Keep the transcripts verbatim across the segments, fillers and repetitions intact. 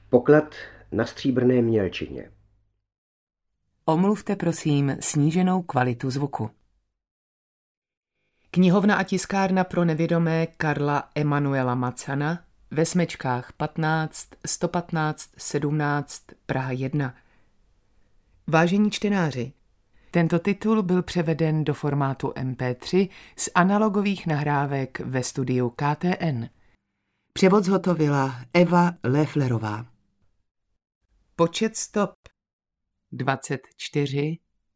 Poklad na stříbrné mělčině. Omluvte prosím sníženou kvalitu zvuku. Knihovna a tiskárna pro nevědomé Karla Emanuela Macana ve Smečkách patnáct, sto patnáct, sedmnáct, Praha jedna. Vážení čtenáři, tento titul byl převeden do formátu em pé tři z analogových nahrávek ve studiu K T N. Převod zhotovila Eva Lefflerová. Počet stop dvacet čtyři.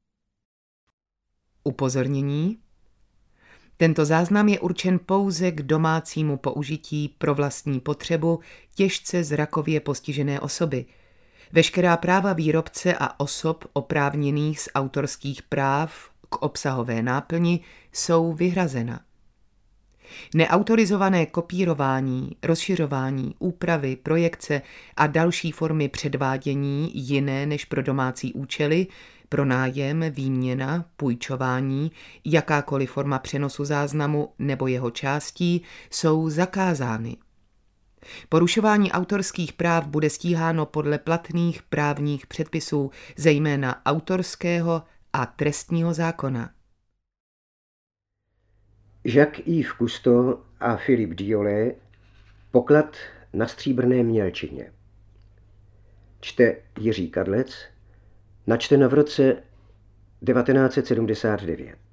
Upozornění. Tento záznam je určen pouze k domácímu použití pro vlastní potřebu těžce zrakově postižené osoby. Veškerá práva výrobce a osob oprávněných z autorských práv k obsahové náplni jsou vyhrazena. Neautorizované kopírování, rozšiřování, úpravy, projekce a další formy předvádění jiné než pro domácí účely, pronájem, výměna, půjčování, jakákoliv forma přenosu záznamu nebo jeho částí jsou zakázány. Porušování autorských práv bude stíháno podle platných právních předpisů, zejména autorského a trestního zákona. Jacques-Yves Cousteau a Philippe Diolet. Poklad na stříbrné mělčině. Čte Jiří Kadlec. Načteno v roce devatenáct set sedmdesát devět.